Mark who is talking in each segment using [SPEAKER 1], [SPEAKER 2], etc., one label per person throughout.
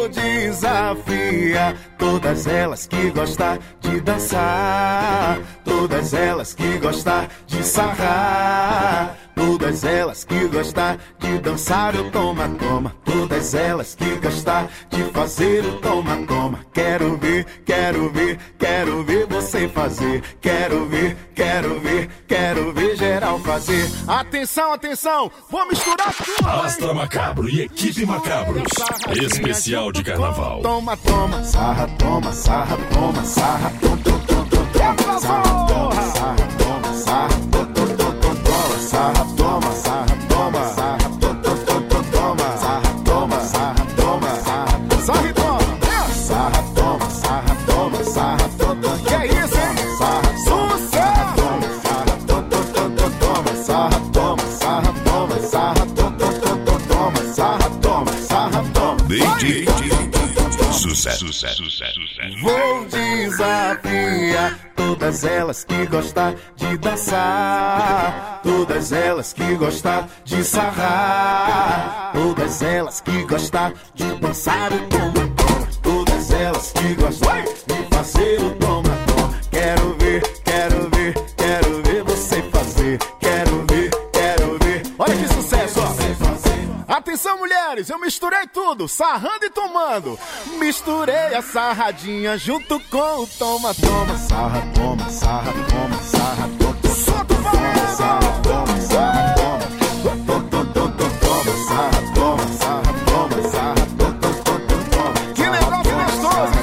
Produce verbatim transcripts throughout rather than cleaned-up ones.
[SPEAKER 1] Vou desafiar todas elas que gostam de dançar, todas elas que gostam de sarrar, todas elas que gostam de dançar o toma, toma, todas elas que gostam de fazer o toma, toma. Quero ver, quero ver, quero ver você fazer, quero ver, quero ver, quero ver geral fazer. Atenção, atenção, vou misturar tudo.
[SPEAKER 2] Astra Macabro e Equipe Macabros, especial de carnaval.
[SPEAKER 1] Toma, toma, sarra, toma, sarra, toma, sarra, toma, toma, toma, sarra, toma, sarra, toma, sarra, toma, toma, sarra, toma, sarra, toma, sarra, toma, sarra, toma, sarra, toma, sarra, sarra, toma, sarra, toma, sarra, toma, sarra, toma. Que é isso, hein? Sarra, sucesso! Sarra, toma, toma, sarra, toma, sarra, toma, sarra, toma, sarra, toma, sarra, toma.
[SPEAKER 2] D J Sucesso, sucesso, sucesso.
[SPEAKER 1] Vou desafiar todas elas que gostam de dançar, todas elas que gostam de sarrar, todas elas que gostam de dançar o toma, toma, todas elas que gostam de fazer o toma, toma. Quero ver, quero ver, quero ver você fazer, quero ver, quero ver. Olha que sucesso, ó. Atenção, mulheres, eu misturei tudo, sarrando e tomando. Misturei a sarradinha junto com o toma, toma. Sarra, toma, sarra, toma, sarra, toma. Solta o valor! Sarra, toma, sarra, toma. Toma, toma, toma, sarra, toma, sarra, toma, sarra, toma, toma. Que negócio gostoso!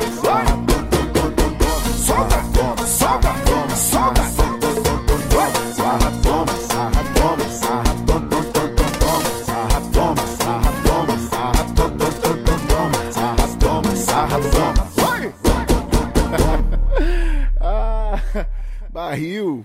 [SPEAKER 1] Solta, solta, solta, solta. Sarra, toma, sarra, toma, sarra, toma. Ah, barril.